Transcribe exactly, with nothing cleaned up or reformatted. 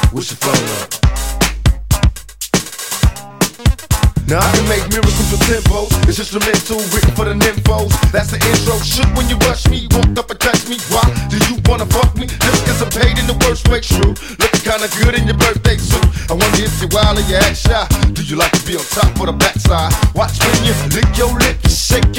What's your flow up? Now I can make miracles with tempos. It's instrumental, written for the nymphos. That's the intro. Should when you rush me, walk up and touch me. Why do you wanna fuck me? Just cause I'm paid in the worst way, true. Looking kinda good in your birthday suit. I wonder if you're wild or you act shy. Do you like to be on top or the backside? Watch when you lick your lips, shake your